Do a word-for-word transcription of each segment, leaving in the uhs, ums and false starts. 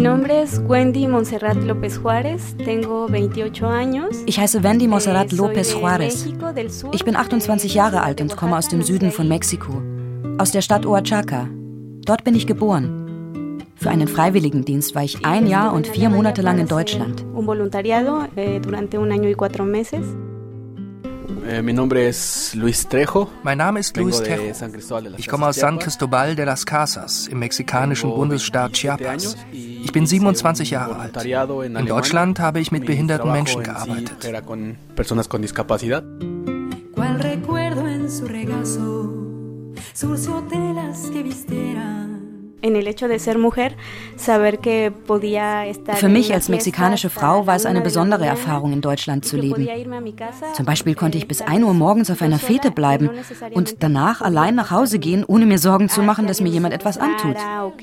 nombre es Wendy Montserrat López Juárez, tengo veintiocho años. Ich heiße Wendy Montserrat López Juárez. Ich bin achtundzwanzig Jahre alt und komme aus dem Süden von Mexiko, aus der Stadt Oaxaca. Dort bin ich geboren. Für einen Freiwilligendienst war ich ein Jahr und vier Monate lang in Deutschland. Un voluntariado durante un año y cuatro meses. Mein Name ist Luis Trejo. Mein Name ist Luis Trejo. Ich komme aus San Cristobal de las Casas im mexikanischen Bundesstaat Chiapas. Ich bin siebenundzwanzig Jahre alt. In Deutschland habe ich mit behinderten Menschen gearbeitet. Für mich als mexikanische Frau war es eine besondere Erfahrung, in Deutschland zu leben. Zum Beispiel konnte ich bis ein Uhr morgens auf einer Fete bleiben und danach allein nach Hause gehen, ohne mir Sorgen zu machen, dass mir jemand etwas antut.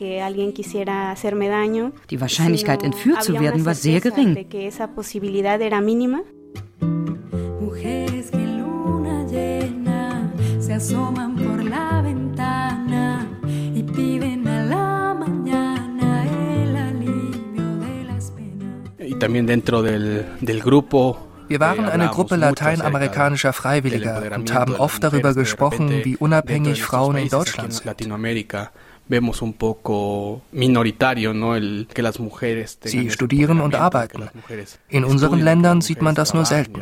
Die Wahrscheinlichkeit, entführt zu werden, war sehr gering. Wir waren eine Gruppe lateinamerikanischer Freiwilliger und haben oft darüber gesprochen, wie unabhängig Frauen in Deutschland sind. Sie studieren und arbeiten. In unseren Ländern sieht man das nur selten.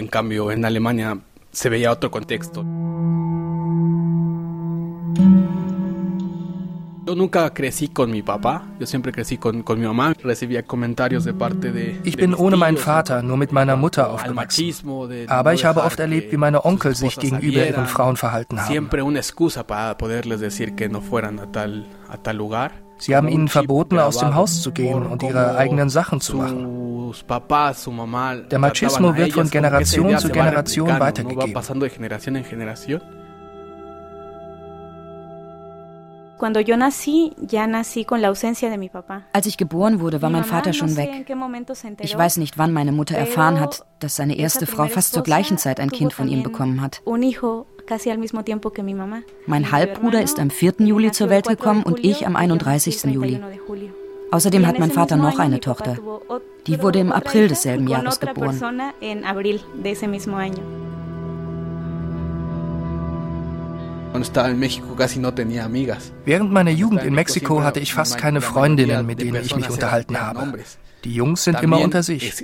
Ich bin ohne meinen Vater, nur mit meiner Mutter aufgewachsen. Aber ich habe oft erlebt, wie meine Onkel sich gegenüber ihren Frauen verhalten haben. Sie haben ihnen verboten, aus dem Haus zu gehen und ihre eigenen Sachen zu machen. Der Machismo wird von Generation zu Generation weitergegeben. Als ich geboren wurde, war mein Vater schon weg. Ich weiß nicht, wann meine Mutter erfahren hat, dass seine erste Frau fast zur gleichen Zeit ein Kind von ihm bekommen hat. Mein Halbbruder ist am vierten Juli zur Welt gekommen und ich am einunddreißigsten Juli. Außerdem hat mein Vater noch eine Tochter. Die wurde im April desselben Jahres geboren. Während meiner Jugend in Mexiko hatte ich fast keine Freundinnen, mit denen ich mich unterhalten habe. Die Jungs sind immer unter sich.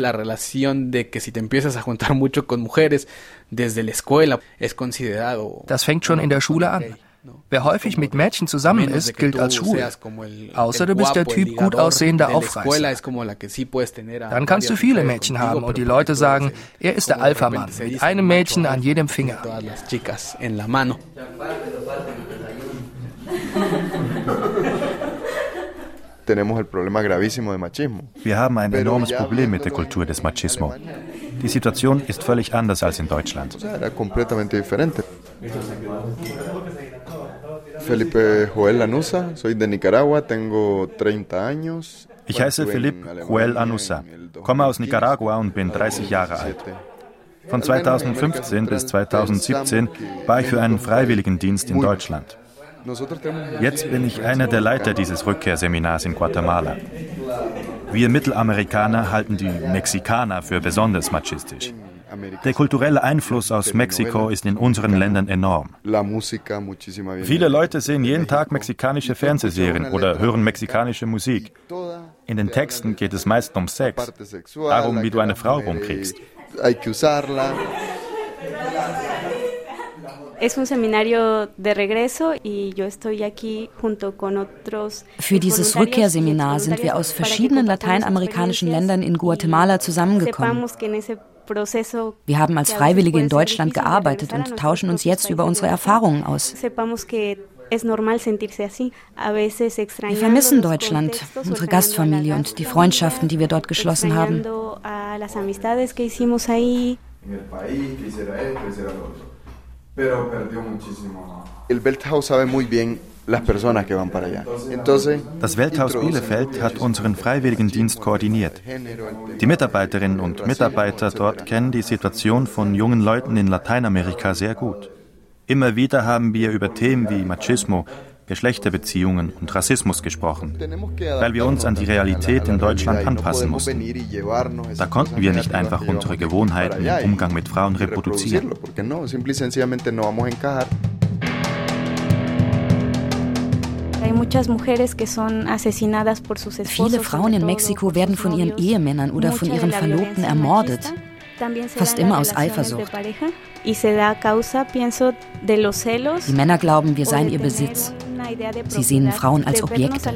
Das fängt schon in der Schule an. Wer häufig mit Mädchen zusammen ist, gilt als schwul. Außer du bist der Typ gut aussehender Aufreißer. Dann kannst du viele Mädchen haben und die Leute sagen, er ist der Alpha-Mann, mit einem Mädchen an jedem Finger. Wir haben ein enormes Problem mit der Kultur des Machismo. Die Situation ist völlig anders als in Deutschland. Felipe Joel Lanusa, soy de Nicaragua, tengo treinta años. Ich heiße Felipe Joel Lanusa, komme aus Nicaragua und bin dreißig Jahre alt. Von zweitausendfünfzehn bis zweitausendsiebzehn war ich für einen Freiwilligendienst in Deutschland. Jetzt bin ich einer der Leiter dieses Rückkehrseminars in Guatemala. Wir Mittelamerikaner halten die Mexikaner für besonders machistisch. Der kulturelle Einfluss aus Mexiko ist in unseren Ländern enorm. Viele Leute sehen jeden Tag mexikanische Fernsehserien oder hören mexikanische Musik. In den Texten geht es meist um Sex, darum, wie du eine Frau rumkriegst. Für dieses Rückkehrseminar sind wir aus verschiedenen lateinamerikanischen Ländern in Guatemala zusammengekommen. Wir haben als Freiwillige in Deutschland gearbeitet und tauschen uns jetzt über unsere Erfahrungen aus. Wir vermissen Deutschland, unsere Gastfamilie und die Freundschaften, die wir dort geschlossen haben. Das Welthaus Bielefeld hat unseren Freiwilligendienst koordiniert. Die Mitarbeiterinnen und Mitarbeiter dort kennen die Situation von jungen Leuten in Lateinamerika sehr gut. Immer wieder haben wir über Themen wie Machismo, Geschlechterbeziehungen und Rassismus gesprochen, weil wir uns an die Realität in Deutschland anpassen mussten. Da konnten wir nicht einfach unsere Gewohnheiten im Umgang mit Frauen reproduzieren. Viele Frauen in Mexiko werden von ihren Ehemännern oder von ihren Verlobten ermordet, fast immer aus Eifersucht. Die Männer glauben, wir seien ihr Besitz. Sie sehen Frauen als Objekte.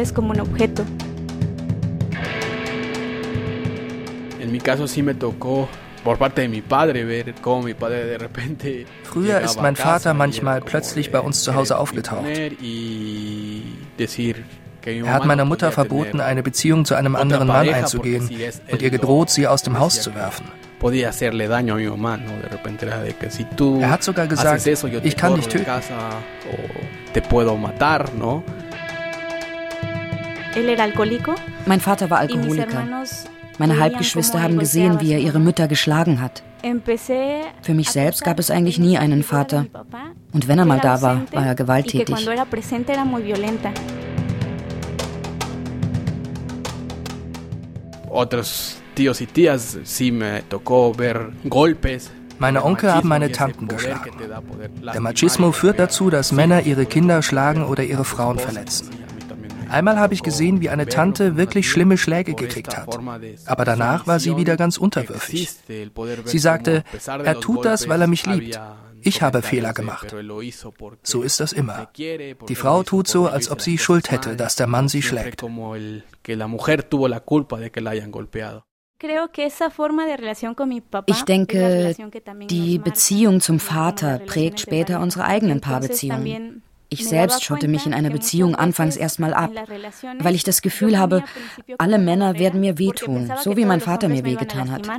Früher ist mein Vater manchmal plötzlich bei uns zu Hause aufgetaucht. Er hat meiner Mutter verboten, eine Beziehung zu einem anderen Mann einzugehen und ihr gedroht, sie aus dem Haus zu werfen. Er hat sogar gesagt, ich kann dich töten. Mein Vater war Alkoholiker. Meine Halbgeschwister haben gesehen, wie er ihre Mütter geschlagen hat. Für mich selbst gab es eigentlich nie einen Vater. Und wenn er mal da war, war er gewalttätig. Meine Onkel haben meine Tanten geschlagen. Der Machismo führt dazu, dass Männer ihre Kinder schlagen oder ihre Frauen verletzen. Einmal habe ich gesehen, wie eine Tante wirklich schlimme Schläge gekriegt hat. Aber danach war sie wieder ganz unterwürfig. Sie sagte, er tut das, weil er mich liebt. Ich habe Fehler gemacht. So ist das immer. Die Frau tut so, als ob sie Schuld hätte, dass der Mann sie schlägt. Ich denke, die Beziehung zum Vater prägt später unsere eigenen Paarbeziehungen. Ich selbst schotte mich in einer Beziehung anfangs erstmal ab, weil ich das Gefühl habe, alle Männer werden mir wehtun, so wie mein Vater mir wehgetan hat.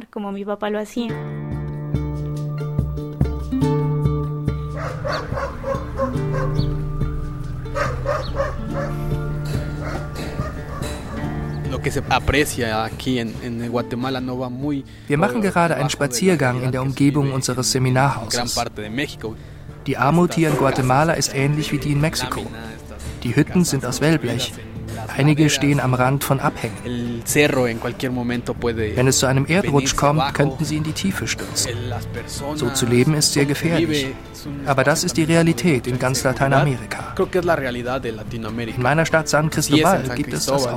Wir machen gerade einen Spaziergang in der Umgebung unseres Seminarhauses. Die Armut hier in Guatemala ist ähnlich wie die in Mexiko. Die Hütten sind aus Wellblech. Einige stehen am Rand von Abhängen. Wenn es zu einem Erdrutsch kommt, könnten sie in die Tiefe stürzen. So zu leben ist sehr gefährlich. Aber das ist die Realität in ganz Lateinamerika. In meiner Stadt San Cristobal gibt es das auch.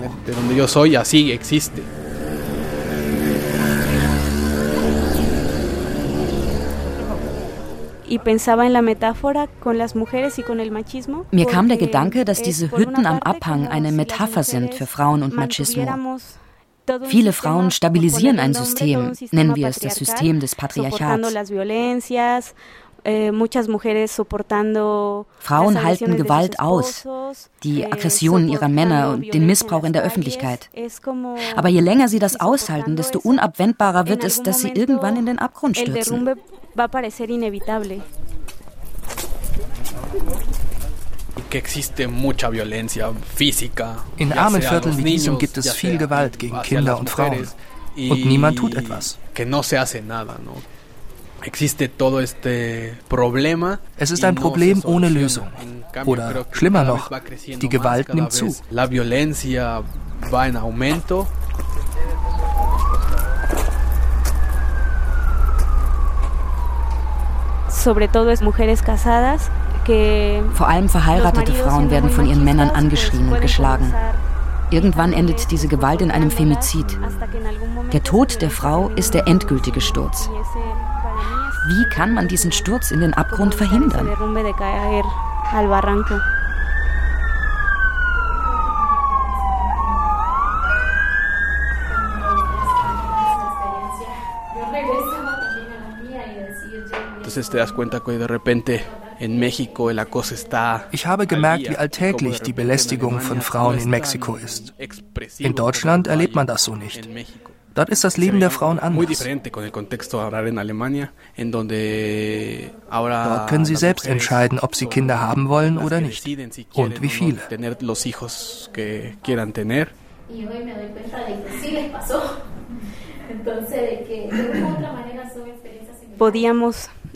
Mir kam der Gedanke, dass diese Hütten am Abhang eine Metapher sind für Frauen und Machismo. Viele Frauen stabilisieren ein System, nennen wir es das System des Patriarchats. Frauen halten Gewalt aus, die Aggressionen ihrer Männer und den Missbrauch in der Öffentlichkeit. Aber je länger sie das aushalten, desto unabwendbarer wird es, dass sie irgendwann in den Abgrund stürzen. In armen Vierteln wie diesem gibt es viel Gewalt gegen Kinder und Frauen. Und niemand tut etwas. Es ist ein Problem ohne Lösung. Oder schlimmer noch, die Gewalt nimmt zu. Vor allem verheiratete Frauen werden von ihren Männern angeschrien und geschlagen. Irgendwann endet diese Gewalt in einem Femizid. Der Tod der Frau ist der endgültige Sturz. Wie kann man diesen Sturz in den Abgrund verhindern? Ich habe gemerkt, wie alltäglich die Belästigung von Frauen in Mexiko ist. In Deutschland erlebt man das so nicht. Dort ist das Leben der Frauen anders. Dort können sie selbst entscheiden, ob sie Kinder haben wollen oder nicht. Und wie viele.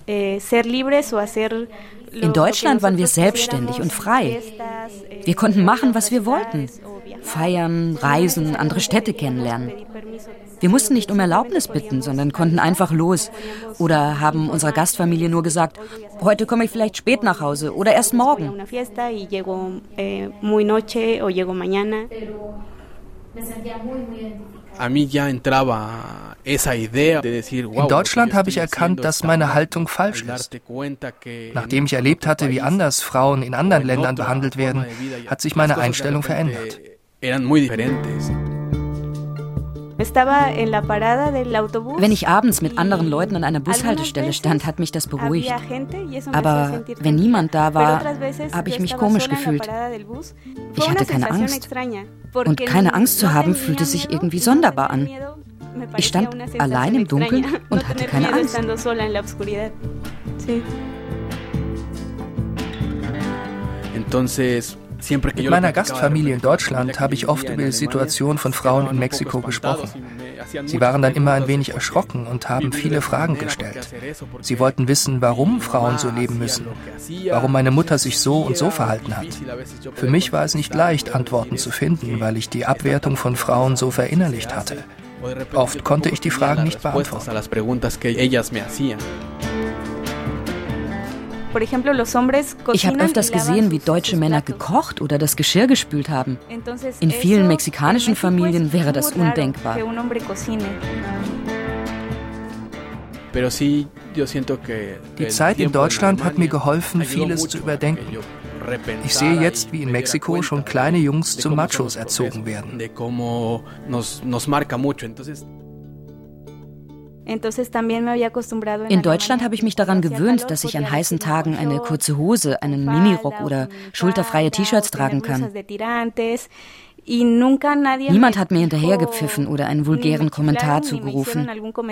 In Deutschland waren wir selbstständig und frei. Wir konnten machen, was wir wollten. Feiern, reisen, andere Städte kennenlernen. Wir mussten nicht um Erlaubnis bitten, sondern konnten einfach los. Oder haben unserer Gastfamilie nur gesagt, heute komme ich vielleicht spät nach Hause oder erst morgen. In Deutschland habe ich erkannt, dass meine Haltung falsch ist. Nachdem ich erlebt hatte, wie anders Frauen in anderen Ländern behandelt werden, hat sich meine Einstellung verändert. Wenn ich abends mit anderen Leuten an einer Bushaltestelle stand, hat mich das beruhigt. Aber wenn niemand da war, habe ich mich komisch gefühlt. Ich hatte keine Angst. Und keine Angst zu haben, fühlte sich irgendwie sonderbar an. Ich stand allein im Dunkeln und hatte keine Angst. Mit meiner Gastfamilie in Deutschland habe ich oft über die Situation von Frauen in Mexiko gesprochen. Sie waren dann immer ein wenig erschrocken und haben viele Fragen gestellt. Sie wollten wissen, warum Frauen so leben müssen, warum meine Mutter sich so und so verhalten hat. Für mich war es nicht leicht, Antworten zu finden, weil ich die Abwertung von Frauen so verinnerlicht hatte. Oft konnte ich die Fragen nicht beantworten. Ich habe öfters gesehen, wie deutsche Männer gekocht oder das Geschirr gespült haben. In vielen mexikanischen Familien wäre das undenkbar. Die Zeit in Deutschland hat mir geholfen, vieles zu überdenken. Ich sehe jetzt, wie in Mexiko schon kleine Jungs zu Machos erzogen werden. In Deutschland habe ich mich daran gewöhnt, dass ich an heißen Tagen eine kurze Hose, einen Minirock oder schulterfreie T-Shirts tragen kann. Niemand hat mir hinterhergepfiffen oder einen vulgären Kommentar zugerufen.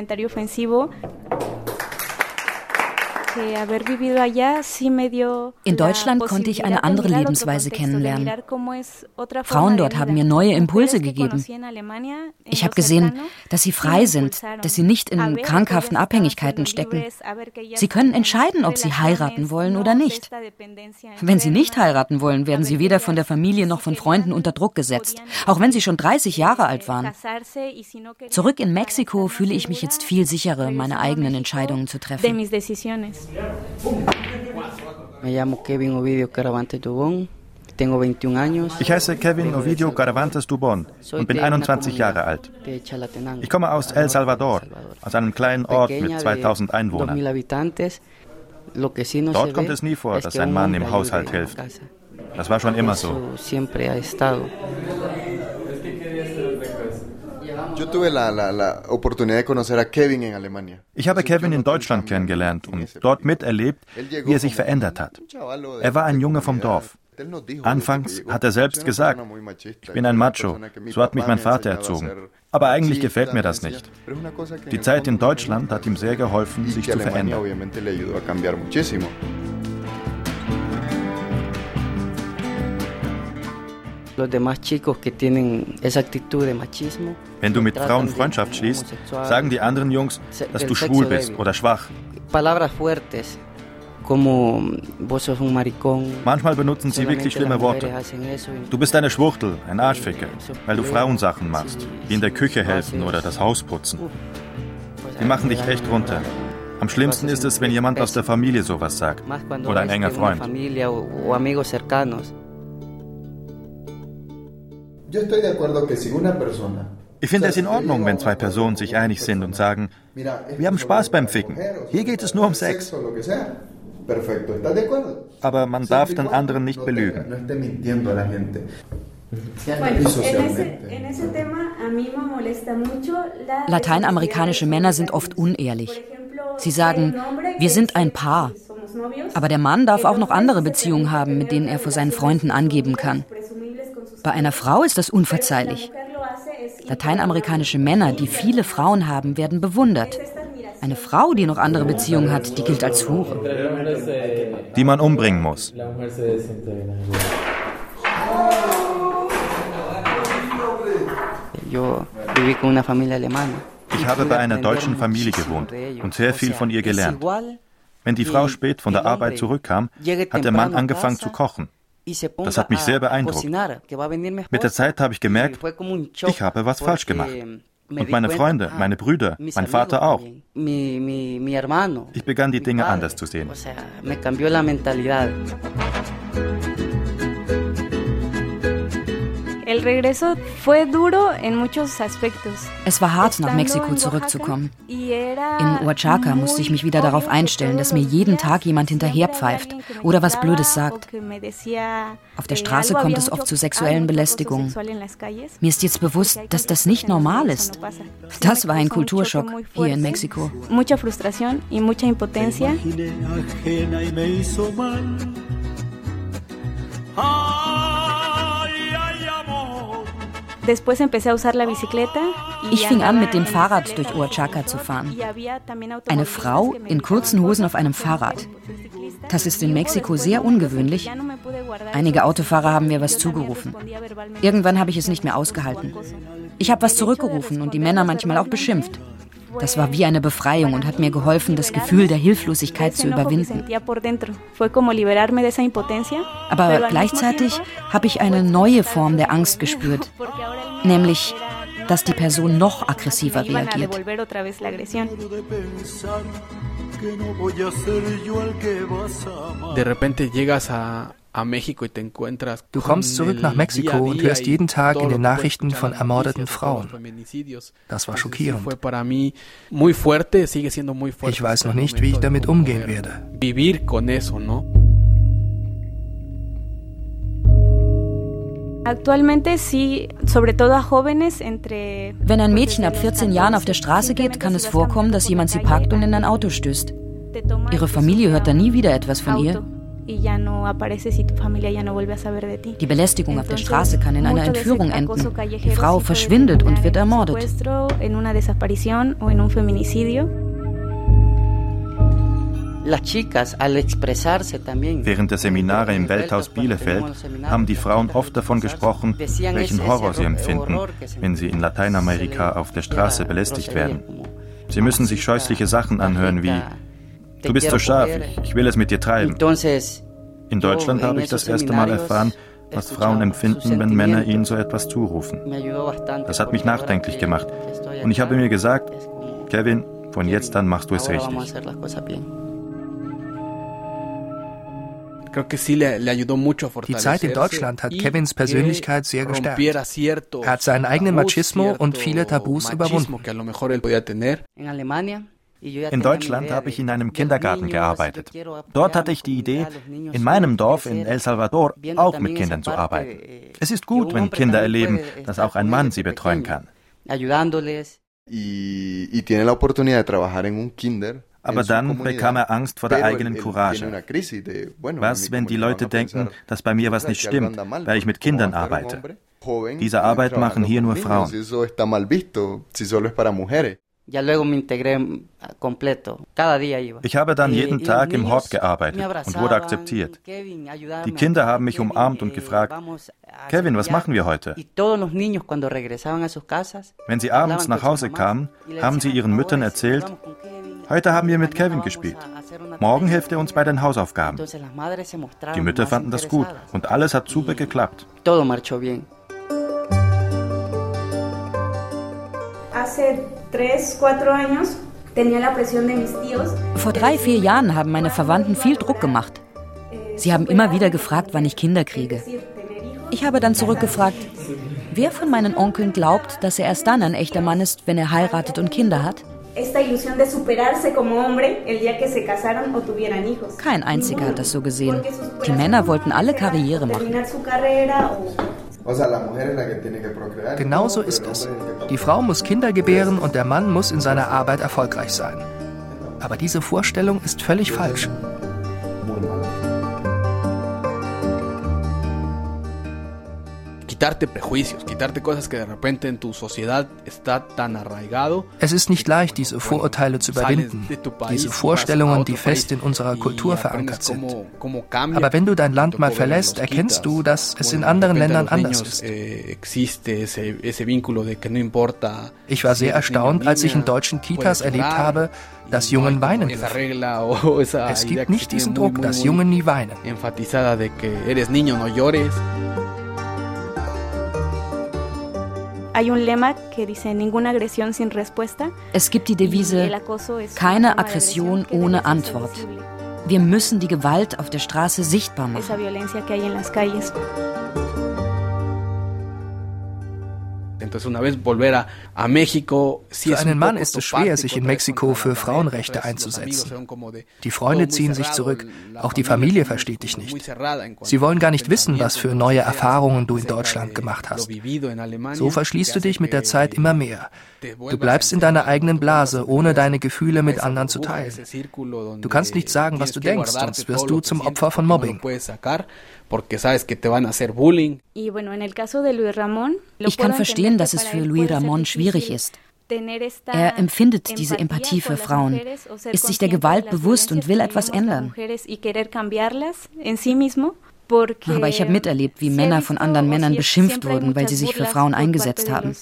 In Deutschland konnte ich eine andere Lebensweise kennenlernen. Frauen dort haben mir neue Impulse gegeben. Ich habe gesehen, dass sie frei sind, dass sie nicht in krankhaften Abhängigkeiten stecken. Sie können entscheiden, ob sie heiraten wollen oder nicht. Wenn sie nicht heiraten wollen, werden sie weder von der Familie noch von Freunden unter Druck gesetzt, auch wenn sie schon dreißig Jahre alt waren. Zurück in Mexiko fühle ich mich jetzt viel sicherer, meine eigenen Entscheidungen zu treffen. Ich heiße Kevin Ovidio Caravantes Dubon und bin einundzwanzig Jahre alt. Ich komme aus El Salvador, aus einem kleinen Ort mit zweitausend Einwohnern. Dort kommt es nie vor, dass ein Mann im Haushalt hilft. Das war schon immer so. Ich habe Kevin in Deutschland kennengelernt und dort miterlebt, wie er sich verändert hat. Er war ein Junge vom Dorf. Anfangs hat er selbst gesagt, ich bin ein Macho, so hat mich mein Vater erzogen. Aber eigentlich gefällt mir das nicht. Die Zeit in Deutschland hat ihm sehr geholfen, sich zu verändern. Wenn du mit Frauen Freundschaft schließt, sagen die anderen Jungs, dass du schwul bist oder schwach. Manchmal benutzen sie wirklich schlimme Worte. Du bist eine Schwuchtel, ein Arschficker, weil du Frauensachen machst, wie in der Küche helfen oder das Haus putzen. Die machen dich echt runter. Am schlimmsten ist es, wenn jemand aus der Familie sowas sagt oder ein enger Freund. Ich finde es in Ordnung, wenn zwei Personen sich einig sind und sagen, wir haben Spaß beim Ficken, hier geht es nur um Sex. Aber man darf den anderen nicht belügen. Lateinamerikanische Männer sind oft unehrlich. Sie sagen, wir sind ein Paar. Aber der Mann darf auch noch andere Beziehungen haben, mit denen er vor seinen Freunden angeben kann. Bei einer Frau ist das unverzeihlich. Lateinamerikanische Männer, die viele Frauen haben, werden bewundert. Eine Frau, die noch andere Beziehungen hat, die gilt als Hure. Die man umbringen muss. Ich habe bei einer deutschen Familie gewohnt und sehr viel von ihr gelernt. Wenn die Frau spät von der Arbeit zurückkam, hat der Mann angefangen zu kochen. Das hat mich sehr beeindruckt. Mit der Zeit habe ich gemerkt, ich habe was falsch gemacht. Und meine Freunde, meine Brüder, mein Vater auch. Ich begann die Dinge anders zu sehen. Es war hart, nach Mexiko zurückzukommen. In Oaxaca musste ich mich wieder darauf einstellen, dass mir jeden Tag jemand hinterherpfeift oder was Blödes sagt. Auf der Straße kommt es oft zu sexuellen Belästigungen. Mir ist jetzt bewusst, dass das nicht normal ist. Das war ein Kulturschock hier in Mexiko. Mucha frustración y mucha impotencia. Ich fing an, mit dem Fahrrad durch Oaxaca zu fahren. Eine Frau in kurzen Hosen auf einem Fahrrad. Das ist in Mexiko sehr ungewöhnlich. Einige Autofahrer haben mir was zugerufen. Irgendwann habe ich es nicht mehr ausgehalten. Ich habe was zurückgerufen und die Männer manchmal auch beschimpft. Das war wie eine Befreiung und hat mir geholfen, das Gefühl der Hilflosigkeit zu überwinden. Aber gleichzeitig habe ich eine neue Form der Angst gespürt, nämlich, dass die Person noch aggressiver reagiert. De repente llegas a Du kommst zurück nach Mexiko und hörst jeden Tag in den Nachrichten von ermordeten Frauen. Das war schockierend. Ich weiß noch nicht, wie ich damit umgehen werde. Wenn ein Mädchen ab vierzehn Jahren auf der Straße geht, kann es vorkommen, dass jemand sie packt und in ein Auto stößt. Ihre Familie hört dann nie wieder etwas von ihr. Die Belästigung auf der Straße kann in einer Entführung enden. Die Frau verschwindet und wird ermordet. Während der Seminare im Welthaus Bielefeld haben die Frauen oft davon gesprochen, welchen Horror sie empfinden, wenn sie in Lateinamerika auf der Straße belästigt werden. Sie müssen sich scheußliche Sachen anhören wie: Du bist so scharf, ich will es mit dir treiben. In Deutschland habe ich das erste Mal erfahren, was Frauen empfinden, wenn Männer ihnen so etwas zurufen. Das hat mich nachdenklich gemacht. Und ich habe mir gesagt, Kevin, von jetzt an machst du es richtig. Die Zeit in Deutschland hat Kevins Persönlichkeit sehr gestärkt. Er hat seinen eigenen Machismo und viele Tabus überwunden. In Deutschland habe ich in einem Kindergarten gearbeitet. Dort hatte ich die Idee, in meinem Dorf in El Salvador auch mit Kindern zu arbeiten. Es ist gut, wenn Kinder erleben, dass auch ein Mann sie betreuen kann. Aber dann bekam er Angst vor der eigenen Courage. Was, wenn die Leute denken, dass bei mir was nicht stimmt, weil ich mit Kindern arbeite? Diese Arbeit machen hier nur Frauen. Ich habe dann jeden Tag im Hort gearbeitet und wurde akzeptiert. Die Kinder haben mich umarmt und gefragt, Kevin, was machen wir heute? Wenn sie abends nach Hause kamen, haben sie ihren Müttern erzählt, heute haben wir mit Kevin gespielt. Morgen hilft er uns bei den Hausaufgaben. Die Mütter fanden das gut und alles hat super geklappt. Vor drei, vier Jahren haben meine Verwandten viel Druck gemacht. Sie haben immer wieder gefragt, wann ich Kinder kriege. Ich habe dann zurückgefragt, wer von meinen Onkeln glaubt, dass er erst dann ein echter Mann ist, wenn er heiratet und Kinder hat? Kein einziger hat das so gesehen. Die Männer wollten alle Karriere machen. Genau so ist es. Die Frau muss Kinder gebären und der Mann muss in seiner Arbeit erfolgreich sein. Aber diese Vorstellung ist völlig falsch. Es ist nicht leicht, diese Vorurteile zu überwinden, diese Vorstellungen, die fest in unserer Kultur verankert sind. Aber wenn du dein Land mal verlässt, erkennst du, dass es in anderen Ländern anders ist. Ich war sehr erstaunt, als ich in deutschen Kitas erlebt habe, dass Jungen weinen dürfen. Es gibt nicht diesen Druck, dass Jungen nie weinen. Es gibt die Devise, keine Aggression ohne Antwort. Wir müssen die Gewalt auf der Straße sichtbar machen. Für einen Mann ist es schwer, sich in Mexiko für Frauenrechte einzusetzen. Die Freunde ziehen sich zurück, auch die Familie versteht dich nicht. Sie wollen gar nicht wissen, was für neue Erfahrungen du in Deutschland gemacht hast. So verschließt du dich mit der Zeit immer mehr. Du bleibst in deiner eigenen Blase, ohne deine Gefühle mit anderen zu teilen. Du kannst nicht sagen, was du denkst, sonst wirst du zum Opfer von Mobbing. Ich kann verstehen, dass es für Luis Ramón schwierig ist. Er empfindet diese Empathie für Frauen, ist sich der Gewalt bewusst und will etwas ändern. Aber ich habe miterlebt, wie Männer von anderen Männern beschimpft wurden, weil sie sich für Frauen eingesetzt haben.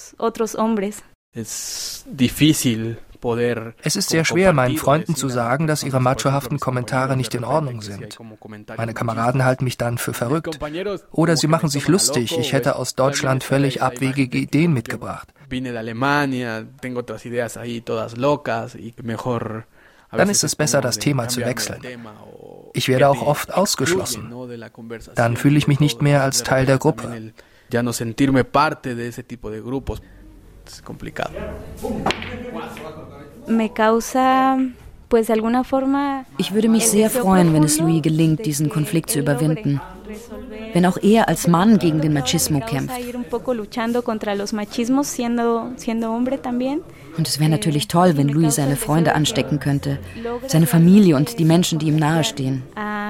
Es ist sehr schwer, meinen Freunden zu sagen, dass ihre machohaften Kommentare nicht in Ordnung sind. Meine Kameraden halten mich dann für verrückt. Oder sie machen sich lustig, ich hätte aus Deutschland völlig abwegige Ideen mitgebracht. Dann ist es besser, das Thema zu wechseln. Ich werde auch oft ausgeschlossen. Dann fühle ich mich nicht mehr als Teil der Gruppe. Ich würde mich sehr freuen, wenn es Luis gelingt, diesen Konflikt zu überwinden. Wenn auch er als Mann gegen den Machismo kämpft. Und es wäre natürlich toll, wenn Luis seine Freunde anstecken könnte, seine Familie und die Menschen, die ihm nahestehen.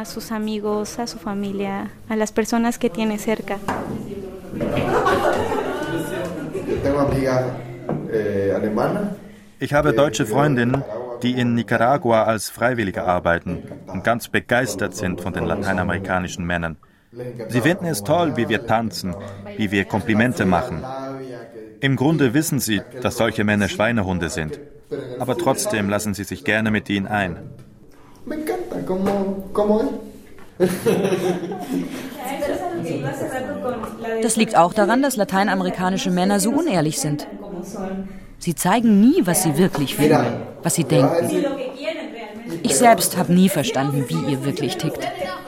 Ich habe deutsche Freundinnen, die in Nicaragua als Freiwillige arbeiten und ganz begeistert sind von den lateinamerikanischen Männern. Sie finden es toll, wie wir tanzen, wie wir Komplimente machen. Im Grunde wissen sie, dass solche Männer Schweinehunde sind. Aber trotzdem lassen sie sich gerne mit ihnen ein. Das liegt auch daran, dass lateinamerikanische Männer so unehrlich sind. Sie zeigen nie, was sie wirklich fühlen, was sie denken. Ich selbst habe nie verstanden, wie ihr wirklich tickt.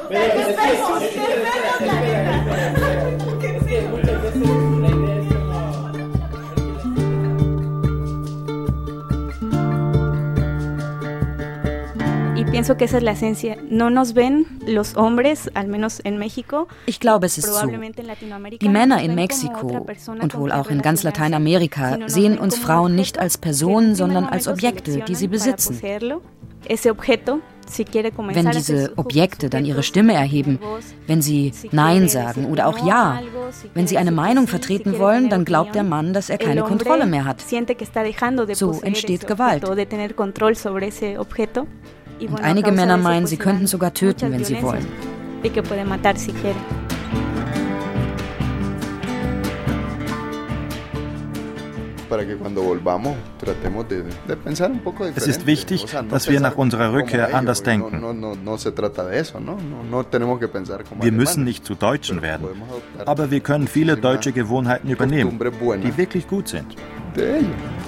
Ich glaube, es ist so. Die Männer in Mexiko und wohl auch in ganz Lateinamerika sehen uns Frauen nicht als Personen, sondern als Objekte, die sie besitzen. Wenn diese Objekte dann ihre Stimme erheben, wenn sie Nein sagen oder auch Ja, wenn sie eine Meinung vertreten wollen, dann glaubt der Mann, dass er keine Kontrolle mehr hat. So entsteht Gewalt. Und einige Männer meinen, sie könnten sogar töten, wenn sie wollen. Es ist wichtig, dass wir nach unserer Rückkehr anders denken. Wir müssen nicht zu Deutschen werden, aber wir können viele deutsche Gewohnheiten übernehmen, die wirklich gut sind.